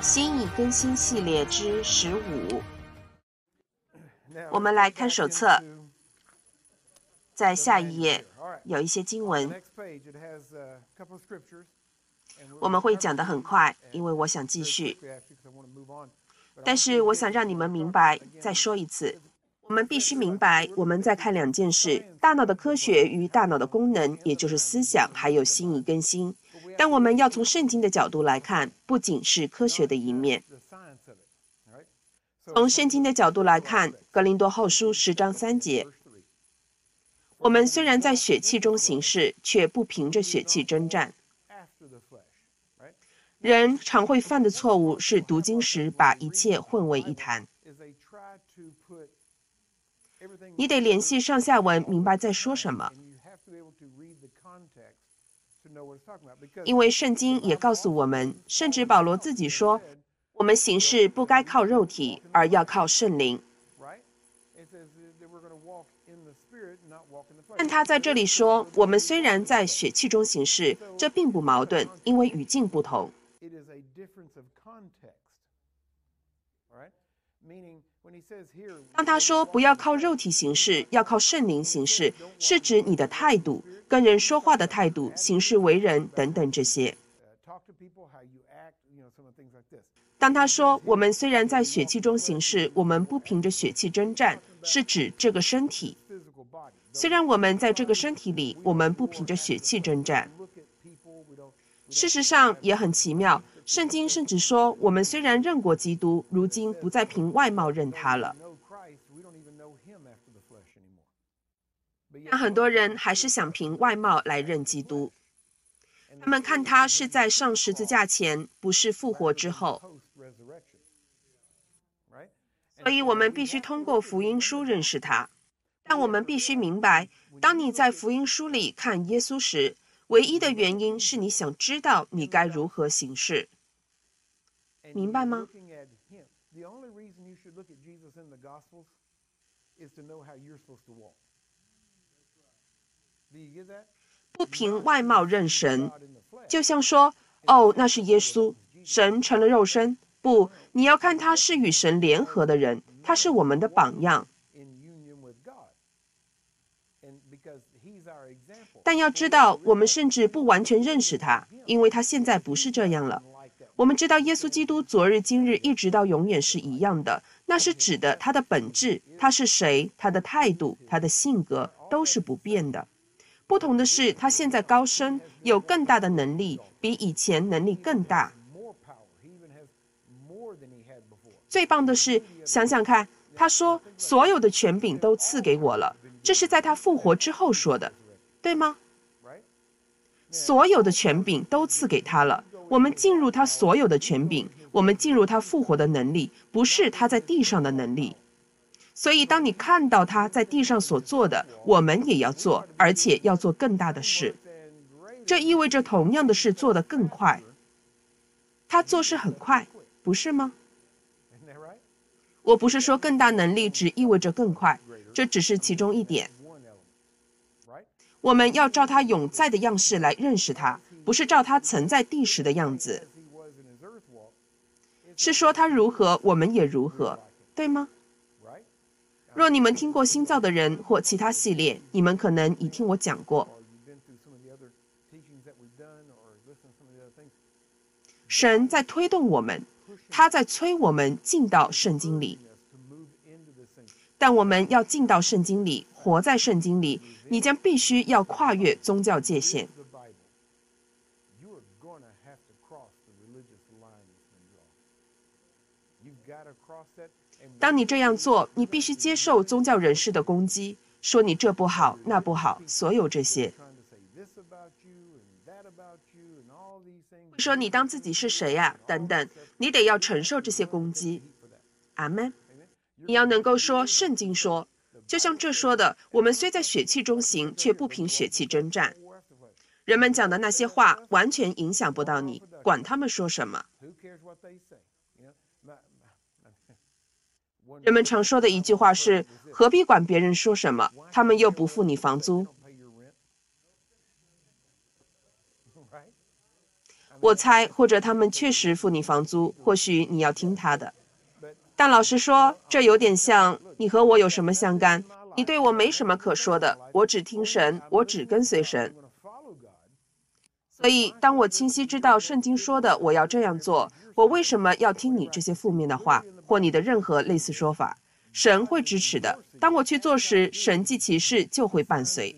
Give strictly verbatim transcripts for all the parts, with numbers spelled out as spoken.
新意更新系列之十五，我们来看手册，在下一页有一些经文，我们会讲得很快，因为我想继续。但是我想让你们明白，再说一次，我们必须明白，我们在看两件事：大脑的科学与大脑的功能，也就是思想，还有心意更新。但我们要从圣经的角度来看，不仅是科学的一面。从圣经的角度来看，格林多后书十章三节，我们虽然在血气中行事，却不凭着血气征战。人常会犯的错误是读经时把一切混为一谈。你得联系上下文，明白在说什么。因为圣经也告诉我们，甚至保罗自己说，我们行事不该靠肉体，而要靠圣灵。但他在这里说，我们虽然在血气中行事，这并不矛盾，因为语境不同。当他说不要靠肉体行事，要靠圣灵行事，是指你的态度、跟人说话的态度、行事为人等等这些。当他说我们虽然在血气中行事，我们不凭着血气征战，是指这个身体。虽然我们在这个身体里，我们不凭着血气征战。事实上也很奇妙，圣经甚至说，我们虽然认过基督，如今不再凭外貌认他了。但很多人还是想凭外貌来认基督，他们看他是在上十字架前，不是复活之后。所以我们必须通过福音书认识他。但我们必须明白，当你在福音书里看耶稣时，唯一的原因是你想知道你该如何行事。明白吗？不凭外貌认神，就像说，哦，那是耶稣，神成了肉身。不，你要看他是与神联合的人，他是我们的榜样。但要知道，我们甚至不完全认识他，因为他现在不是这样了。我们知道耶稣基督昨日今日一直到永远是一样的，那是指的他的本质，他是谁，他的态度，他的性格都是不变的。不同的是，他现在高升，有更大的能力，比以前能力更大。最棒的是，想想看，他说所有的权柄都赐给我了，这是在他复活之后说的，对吗？所有的权柄都赐给他了，我们进入他所有的权柄，我们进入他复活的能力，不是他在地上的能力。所以当你看到他在地上所做的，我们也要做，而且要做更大的事。这意味着同样的事做得更快。他做事很快，不是吗？我不是说更大能力只意味着更快，这只是其中一点。我们要照他永在的样式来认识他，不是照他曾在地时的样子。是说他如何，我们也如何，对吗？若你们听过新造的人或其他系列，你们可能已听我讲过。神在推动我们，他在催我们进到圣经里。但我们要进到圣经里，活在圣经里，你将必须要跨越宗教界限。当你这样做，你必须接受宗教人士的攻击，说你这不好，那不好，所有这些。会说你当自己是谁呀、啊？等等，你得要承受这些攻击。阿们。你要能够说圣经说，就像这说的，我们虽在血气中行，却不凭血气征战。人们讲的那些话完全影响不到你，管他们说什么。人们常说的一句话是，何必管别人说什么，他们又不付你房租。 我猜，或者他们确实付你房租，或许你要听他的。但老实说，这有点像你和我有什么相干？你对我没什么可说的，我只听神，我只跟随神。所以，当我清晰知道圣经说的我要这样做，我为什么要听你这些负面的话，或你的任何类似说法？神会支持的。当我去做时，神迹奇事就会伴随。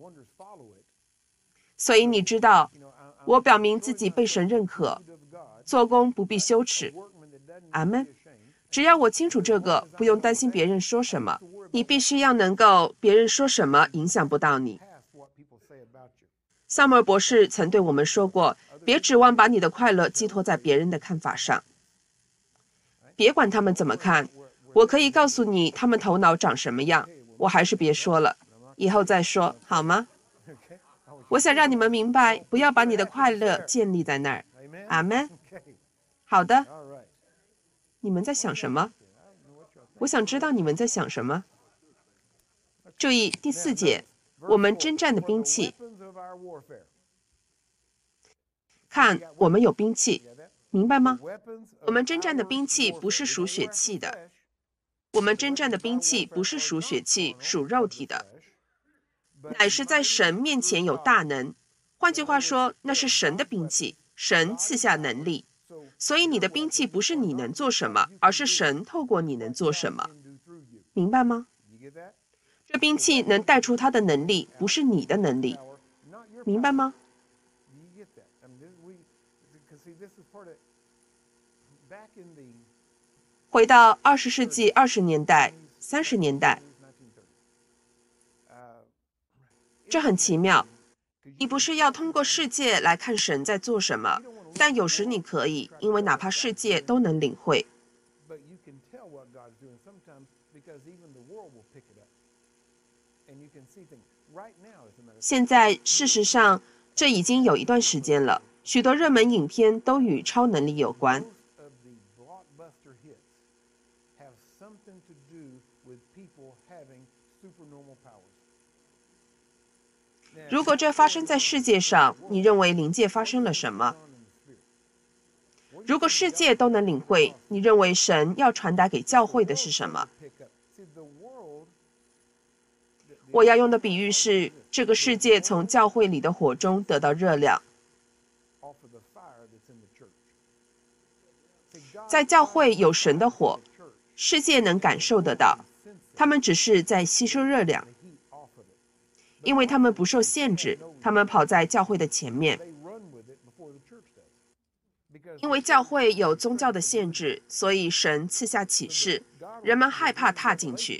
所以你知道，我表明自己被神认可，做工不必羞耻。阿们。只要我清楚这个，不用担心别人说什么。你必须要能够，别人说什么影响不到你。萨默尔博士曾对我们说过，别指望把你的快乐寄托在别人的看法上。别管他们怎么看，我可以告诉你他们头脑长什么样，我还是别说了，以后再说，好吗？我想让你们明白，不要把你的快乐建立在那儿。阿们。好的。你们在想什么？我想知道你们在想什么。注意第四节，我们征战的兵器。看，我们有兵器，明白吗？我们征战的兵器不是属血气的，我们征战的兵器不是属血气、属肉体的，乃是在神面前有大能。换句话说，那是神的兵器，神赐下能力。所以你的兵器不是你能做什么，而是神透过你能做什么，明白吗？这兵器能带出他的能力，不是你的能力，明白吗？回到二十世纪二十年代、三十年代，这很奇妙。你不是要通过世界来看神在做什么，但有时你可以，因为哪怕世界都能领会。现在，事实上，这已经有一段时间了，许多热门影片都与超能力有关。如果这发生在世界上，你认为灵界发生了什么？如果世界都能领会，你认为神要传达给教会的是什么？我要用的比喻是，这个世界从教会里的火中得到热量。在教会有神的火，世界能感受得到，他们只是在吸收热量。因为他们不受限制，他们跑在教会的前面。因为教会有宗教的限制，所以神赐下启示，人们害怕踏进去。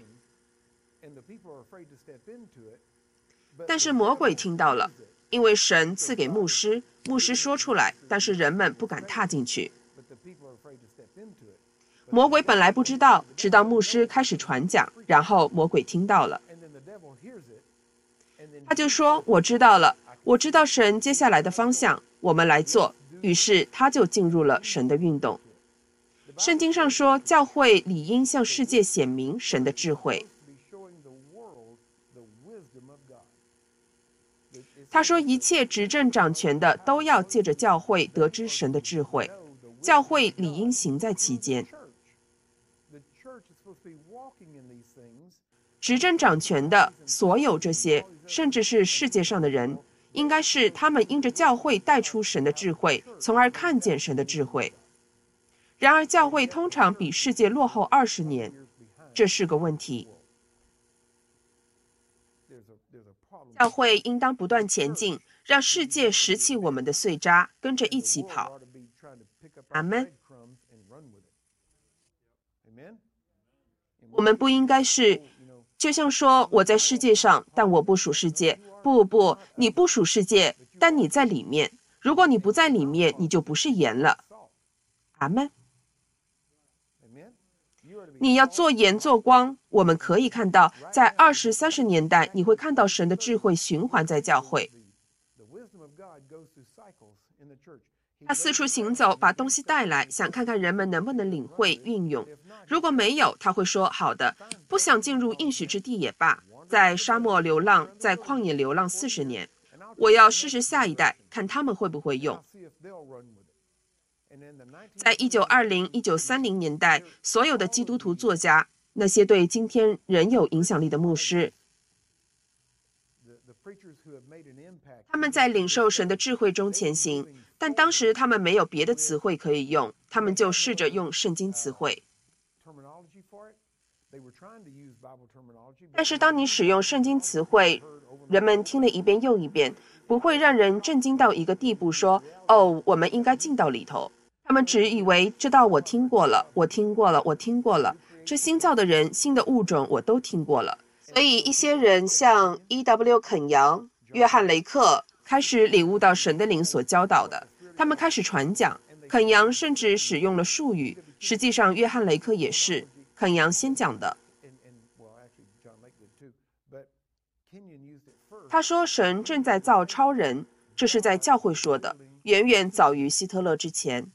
但是魔鬼听到了，因为神赐给牧师，牧师说出来，但是人们不敢踏进去。魔鬼本来不知道，直到牧师开始传讲，然后魔鬼听到了。他就说，我知道了，我知道神接下来的方向，我们来做。于是他就进入了神的运动。圣经上说，教会理应向世界显明神的智慧。他说，一切执政掌权的都要借着教会得知神的智慧，教会理应行在其间。执政掌权的所有这些，甚至是世界上的人，应该是他们因着教会带出神的智慧，从而看见神的智慧。然而教会通常比世界落后二十年，这是个问题。教会应当不断前进，让世界拾起我们的碎渣，跟着一起跑。阿们。我们不应该是就像说，我在世界上，但我不属世界。不不，你不属世界，但你在里面。如果你不在里面，你就不是盐了。阿们。你要做盐做光。我们可以看到，在二十三十年代，你会看到神的智慧循环在教会。他四处行走，把东西带来，想看看人们能不能领会运用。如果没有，他会说好的，不想进入应许之地也罢，在沙漠流浪，在旷野流浪四十年，我要试试下一代，看他们会不会用。 在一九二零、一九三零年代，所有的基督徒作家，那些对今天仍有影响力的牧师，他们在领受神的智慧中前行，但当时他们没有别的词汇可以用，他们就试着用圣经词汇。但是当你使用圣经词汇，人们听了一遍又一遍，不会让人震惊到一个地步说，哦，我们应该进到里头。他们只以为这道我听过了，我听过了，我听过了，这新造的人、新的物种我都听过了。所以一些人像 E W 肯扬、约翰雷克开始领悟到神的灵所教导的，他们开始传讲。肯扬甚至使用了术语，实际上约翰雷克也是肯扬先讲的。他说神正在造超人，这是在教会说的，远远早于希特勒之前。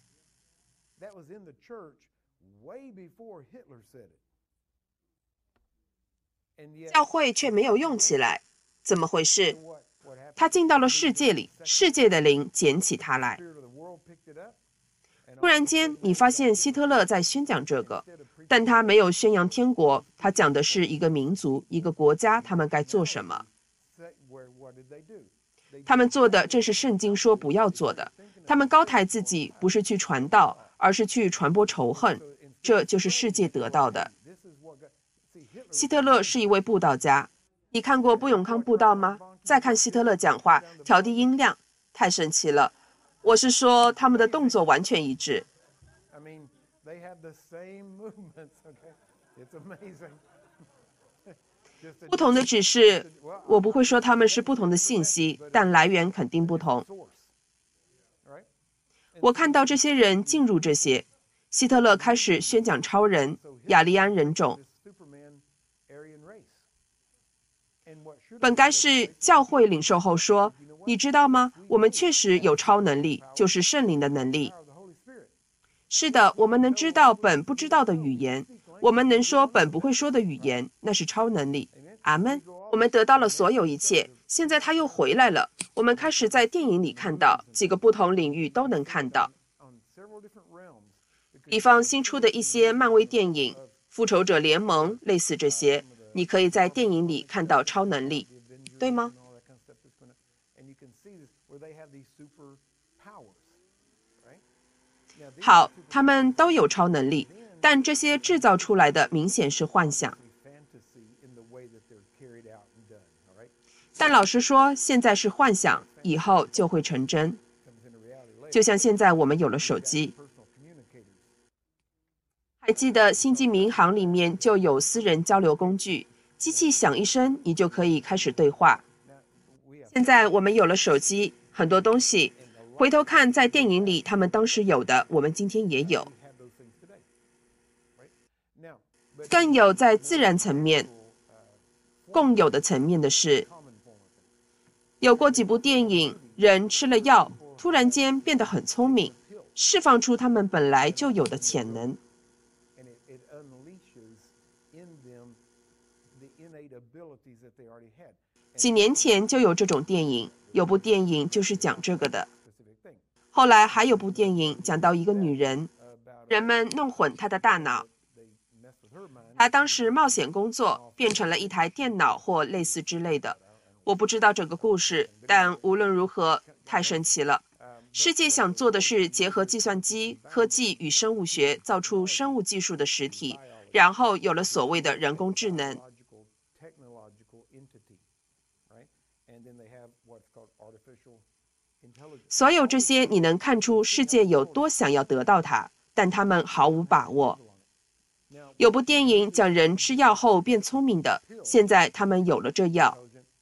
教会却没有用起来，怎么回事？他进到了世界里，世界的灵捡起他来。突然间，你发现希特勒在宣讲这个，但他没有宣扬天国，他讲的是一个民族、一个国家，他们该做什么。他们做的正是圣经说不要做的。他们高抬自己，不是去传道，而是去传播仇恨，这就是世界得到的。希特勒是一位布道家，你看过布永康布道吗？再看希特勒讲话，调低音量，太神奇了。我是说，他们的动作完全一致。不同的只是，我不会说他们是不同的信息，但来源肯定不同。我看到这些人进入这些，希特勒开始宣讲超人、雅利安人种。本该是教会领受后说，你知道吗？我们确实有超能力，就是圣灵的能力。是的，我们能知道本不知道的语言，我们能说本不会说的语言，那是超能力。阿们。我们得到了所有一切，现在他又回来了。我们开始在电影里看到，几个不同领域都能看到。比方新出的一些漫威电影，复仇者联盟，类似这些，你可以在电影里看到超能力，对吗？好，他们都有超能力，但这些制造出来的明显是幻想。但老实说，现在是幻想，以后就会成真。就像现在我们有了手机，还记得星际民航里面就有私人交流工具，机器响一声，你就可以开始对话。现在我们有了手机，很多东西回头看在电影里他们当时有的，我们今天也有。更有在自然层面共有的层面的是，有过几部电影，人吃了药，突然间变得很聪明，释放出他们本来就有的潜能。几年前就有这种电影，有部电影就是讲这个的。后来还有部电影讲到一个女人，人们弄混她的大脑，她当时冒险工作，变成了一台电脑或类似之类的。我不知道这个故事，但无论如何，太神奇了。世界想做的是结合计算机、科技与生物学，造出生物技术的实体，然后有了所谓的人工智能。所有这些你能看出世界有多想要得到它，但他们毫无把握。有部电影讲人吃药后变聪明的，现在他们有了这药。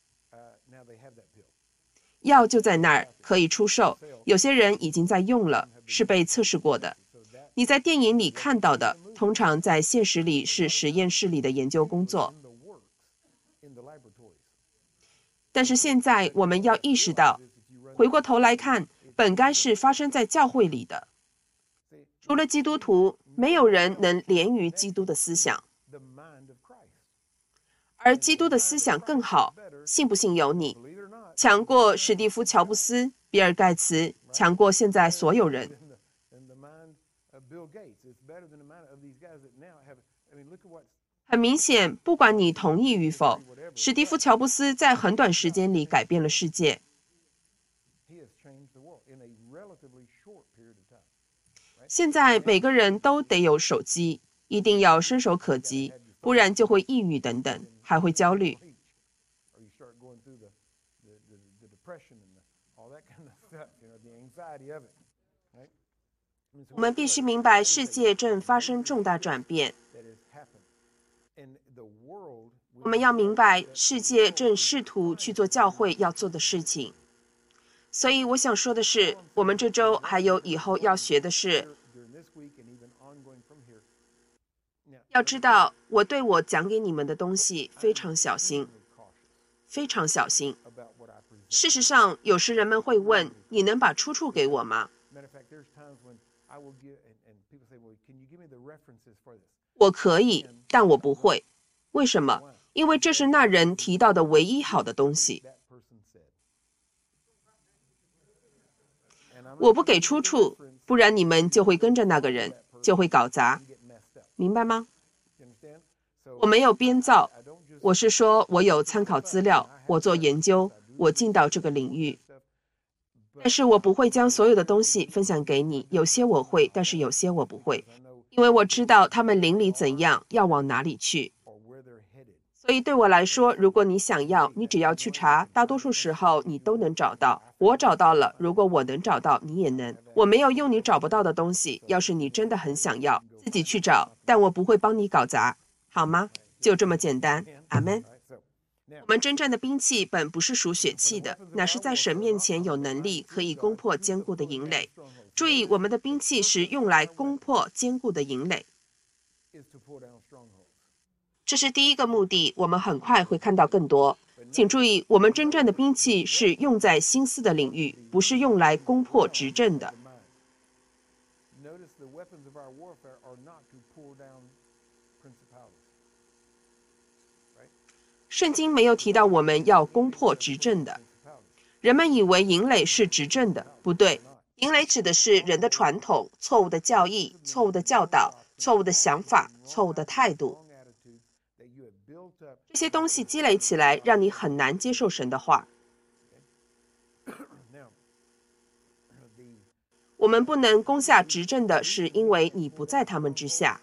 药就在那儿，可以出售，有些人已经在用了，是被测试过的。你在电影里看到的，通常在现实里是实验室里的研究工作。但是现在我们要意识到，回过头来看，本该是发生在教会里的。除了基督徒，没有人能连于基督的思想，而基督的思想更好，信不信由你，强过史蒂夫·乔布斯， 比尔·盖茨强过现在所有人。很明显，不管你同意与否，史蒂夫·乔布斯在很短时间里改变了世界。现在每个人都得有手机，一定要伸手可及，不然就会抑郁等等，还会焦虑。我们必须明白，世界正发生重大转变。我们要明白，世界正试图去做教会要做的事情。所以我想说的是，我们这周还有以后要学的是，要知道，我对我讲给你们的东西非常小心，非常小心。事实上，有时人们会问：“你能把出处给我吗？”我可以，但我不会。为什么？因为这是那人提到的唯一好的东西。我不给出处，不然你们就会跟着那个人，就会搞砸，明白吗？我没有编造，我是说我有参考资料，我做研究，我进到这个领域。但是我不会将所有的东西分享给你，有些我会，但是有些我不会，因为我知道他们邻里怎样，要往哪里去。所以对我来说，如果你想要，你只要去查，大多数时候你都能找到。我找到了，如果我能找到，你也能。我没有用你找不到的东西，要是你真的很想要，自己去找，但我不会帮你搞砸，好吗？就这么简单。阿们。我们真正的兵器本不是属血气的，乃是在神面前有能力可以攻破坚固的营垒。注意，我们的兵器是用来攻破坚固的营垒。这是第一个目的，我们很快会看到更多。请注意，我们真正的兵器是用在心思的领域，不是用来攻破执政的。圣经没有提到我们要攻破执政的。人们以为营垒是执政的，不对。营垒指的是人的传统、错误的教义、错误的教导、错误的想法、错误的态度。这些东西积累起来，让你很难接受神的话。我们不能攻下执政的，是因为你不在他们之下。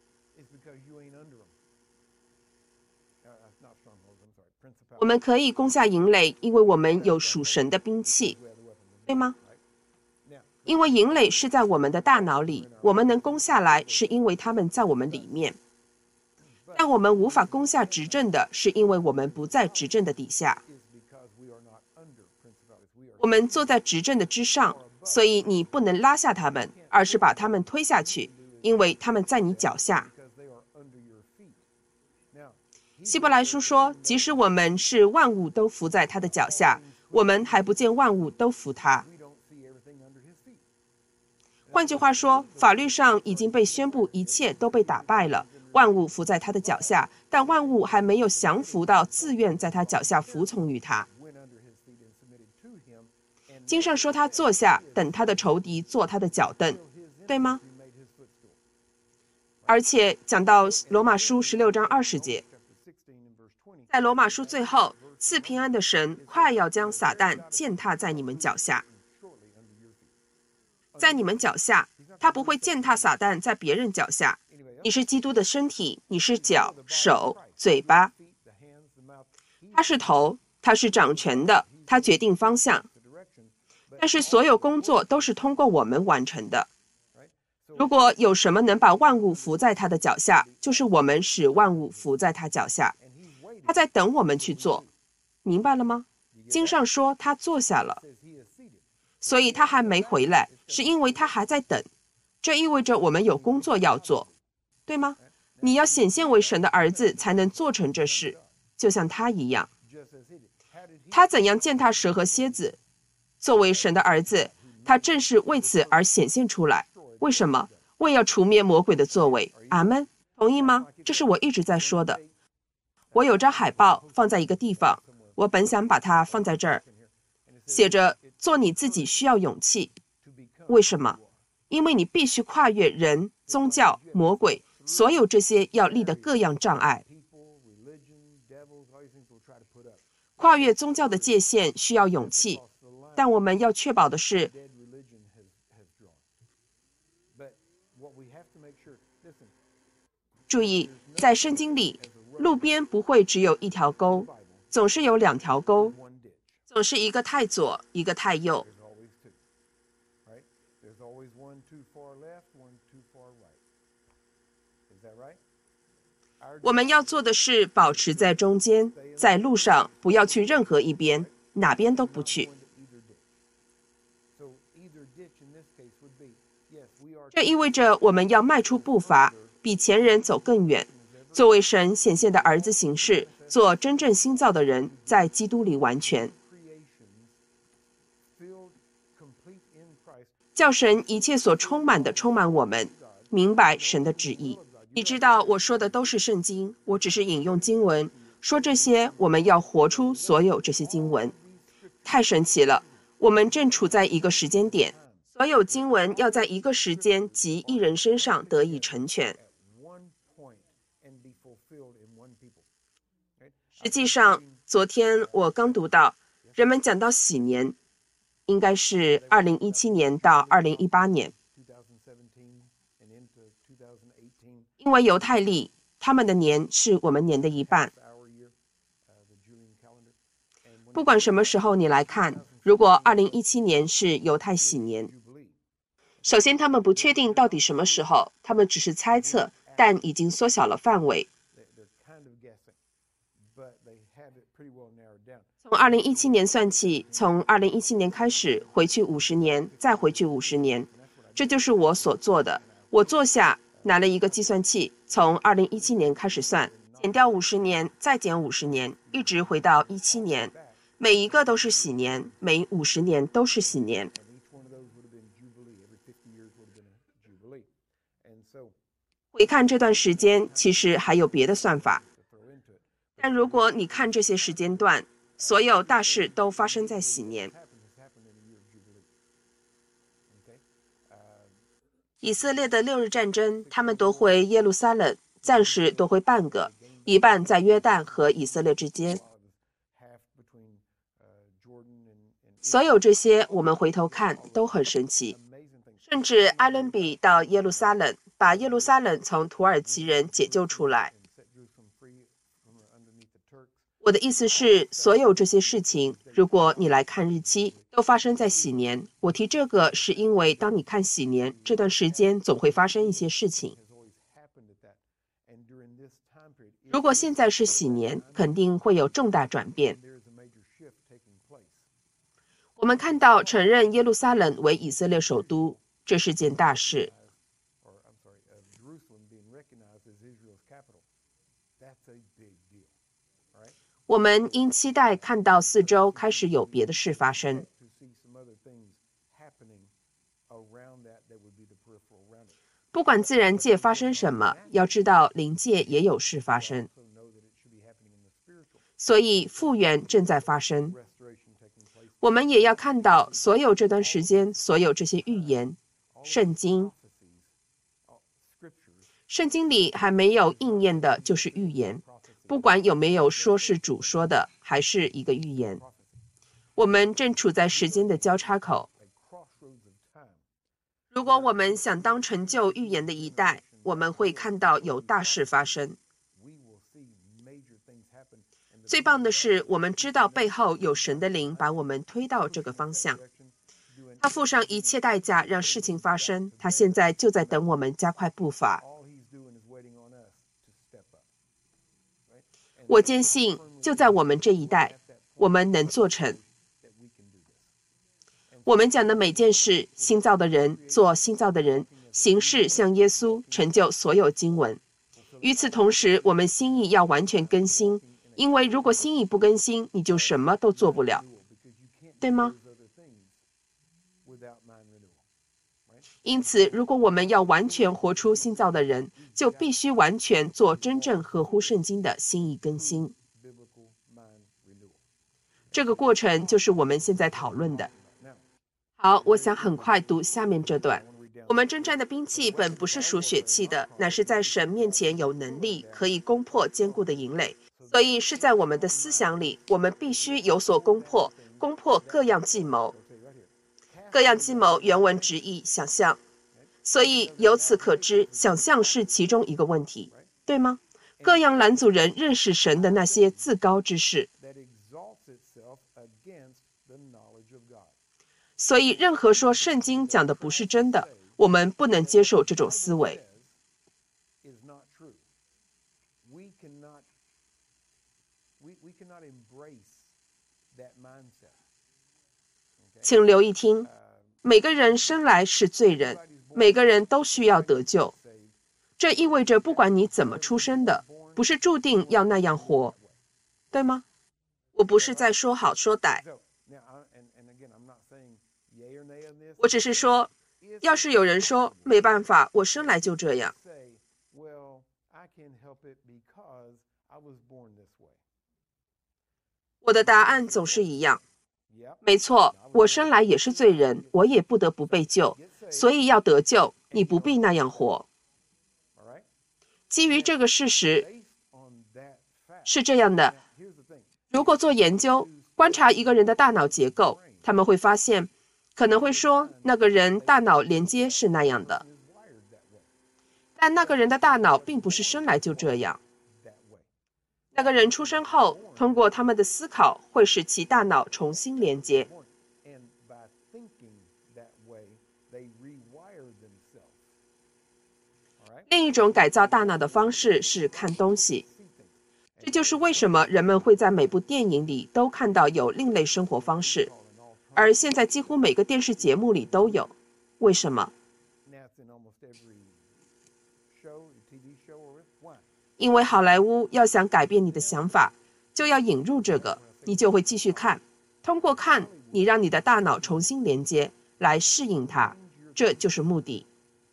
我们可以攻下营垒，因为我们有属神的兵器，对吗？因为营垒是在我们的大脑里，我们能攻下来，是因为他们在我们里面。但我们无法攻下执政的，是因为我们不在执政的底下。我们坐在执政的之上，所以你不能拉下他们，而是把他们推下去，因为他们在你脚下。希伯来书说，即使我们是万物都伏在他的脚下，我们还不见万物都服他。换句话说，法律上已经被宣布一切都被打败了，万物伏在他的脚下，但万物还没有降服到自愿在他脚下服从于他。经上说他坐下，等他的仇敌坐他的脚凳，对吗？而且讲到罗马书十六章二十节，在罗马书最后，赐平安的神快要将撒旦践踏在你们脚下。在你们脚下，他不会践踏撒旦在别人脚下。你是基督的身体，你是脚、手、嘴巴。他是头，他是掌权的，他决定方向。但是所有工作都是通过我们完成的。如果有什么能把万物伏在他的脚下，就是我们使万物伏在他脚下。他在等我们去做，明白了吗？经上说他坐下了，所以他还没回来，是因为他还在等。这意味着我们有工作要做，对吗？你要显现为神的儿子，才能做成这事，就像他一样。他怎样践踏蛇和蝎子？作为神的儿子，他正是为此而显现出来。为什么？为要除灭魔鬼的作为。阿们，同意吗？这是我一直在说的。我有张海报放在一个地方，我本想把它放在这儿， 写着做你自己需要勇气。为什么？因为你必须跨越人、宗教、魔鬼，所有这些要立的各样障碍。跨越宗教的界限需要勇气，但我们要确保的是，注意，在圣经里，路边不会只有一条沟，总是有两条沟，总是一个太左，一个太右。我们要做的是保持在中间，在路上不要去任何一边，哪边都不去。这意味着我们要迈出步伐，比前人走更远，作为神显现的儿子行事，做真正新造的人，在基督里完全。叫神一切所充满的充满我们，明白神的旨意。你知道我说的都是圣经，我只是引用经文，说这些我们要活出所有这些经文。太神奇了，我们正处在一个时间点，所有经文要在一个时间及一人身上得以成全。实际上，昨天我刚读到，人们讲到喜年，应该是二零一七年到二零一八年。因为犹太历，他们的年是我们年的一半。不管什么时候你来看，如果二零一七年是犹太喜年，首先他们不确定到底什么时候，他们只是猜测，但已经缩小了范围。从二零一七年算起，从二零一七年开始，回去五十年，再回去五十年，这就是我所做的。我坐下拿了一个计算器，从二零一七年开始算，减掉五十年，再减五十年，一直回到一七年，每一个都是喜年，每五十年都是喜年。回看这段时间，其实还有别的算法，但如果你看这些时间段，所有大事都发生在喜年。以色列的六日战争，他们夺回耶路撒冷，暂时夺回半个，一半在约旦和以色列之间。所有这些我们回头看都很神奇，甚至艾伦比到耶路撒冷，把耶路撒冷从土耳其人解救出来。我的意思是，所有这些事情，如果你来看日期，都发生在喜年。我提这个是因为当你看喜年，这段时间总会发生一些事情。如果现在是喜年，肯定会有重大转变。我们看到承认耶路撒冷为以色列首都，这是件大事。我们应期待看到四周开始有别的事发生。不管自然界发生什么，要知道灵界也有事发生。所以复原正在发生。我们也要看到所有这段时间，所有这些预言，圣经，圣经里还没有应验的就是预言。不管有没有说是主说的，还是一个预言。我们正处在时间的交叉口。如果我们想当成就预言的一代，我们会看到有大事发生。最棒的是，我们知道背后有神的灵把我们推到这个方向。他付上一切代价让事情发生，他现在就在等我们加快步伐。我坚信，就在我们这一代，我们能做成。我们讲的每件事，新造的人做新造的人，行事像耶稣，成就所有经文。与此同时，我们心意要完全更新，因为如果心意不更新，你就什么都做不了，对吗？因此，如果我们要完全活出新造的人，就必须完全做真正合乎圣经的心意更新。 这个过程就是我们现在讨论的。好，我想很快读下面这段。我们征战的兵器本不是属血气的，乃是在神面前有能力，可以攻破坚固的营垒。所以是在我们的思想里，我们必须有所攻破，攻破各样计谋。各样计谋原文直译想象，所以由此可知，想象是其中一个问题，对吗？各样拦阻人认识神的那些自高之事。所以任何说圣经讲的不是真的，我们不能接受这种思维。请留意听，每个人生来是罪人，每个人都需要得救。这意味着不管你怎么出生的，不是注定要那样活，对吗？我不是在说好说歹，我只是说，要是有人说没办法，我生来就这样，我的答案总是一样。没错，我生来也是罪人，我也不得不被救，所以要得救，你不必那样活。基于这个事实，是这样的，如果做研究，观察一个人的大脑结构，他们会发现，可能会说那个人大脑连接是那样的，但那个人的大脑并不是生来就这样。那个人出生后，通过他们的思考，会使其大脑重新连接。另一种改造大脑的方式是看东西，这就是为什么人们会在每部电影里都看到有另类生活方式，而现在几乎每个电视节目里都有。为什么？因为好莱坞要想改变你的想法，就要引入这个，你就会继续看。通过看，你让你的大脑重新连接，来适应它，这就是目的。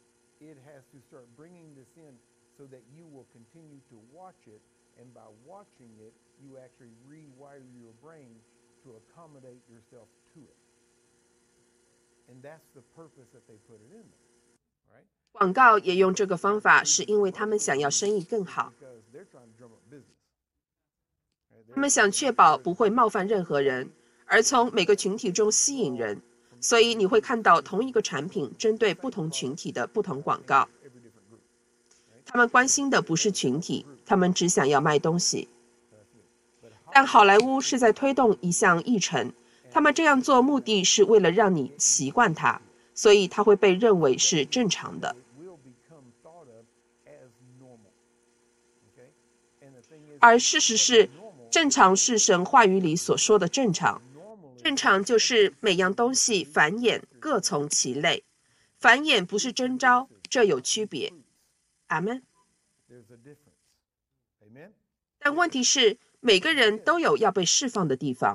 广告也用这个方法，是因为他们想要生意更好。他们想确保不会冒犯任何人，而从每个群体中吸引人。所以你会看到同一个产品针对不同群体的不同广告。他们关心的不是群体，他们只想要卖东西。但好莱坞是在推动一项议程，他们这样做目的是为了让你习惯它，所以它会被认为是正常的。而事实是，正常是神话语里所说的正常。正常就是每样东西繁衍，各从其类。繁衍不是征召，这有区别。阿们。但问题是，每个人都有要被释放的地方。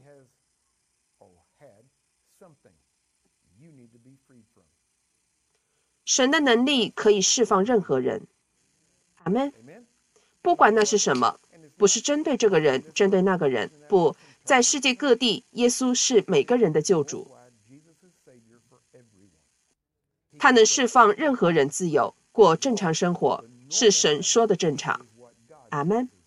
神的能力可以释放任何人。阿们。不管那是什么，不是针对这个人，针对那个人，不，在世界各地，耶稣是每个人的救主。他能释放任何人自由，过正常生活，是神说的正常。阿们。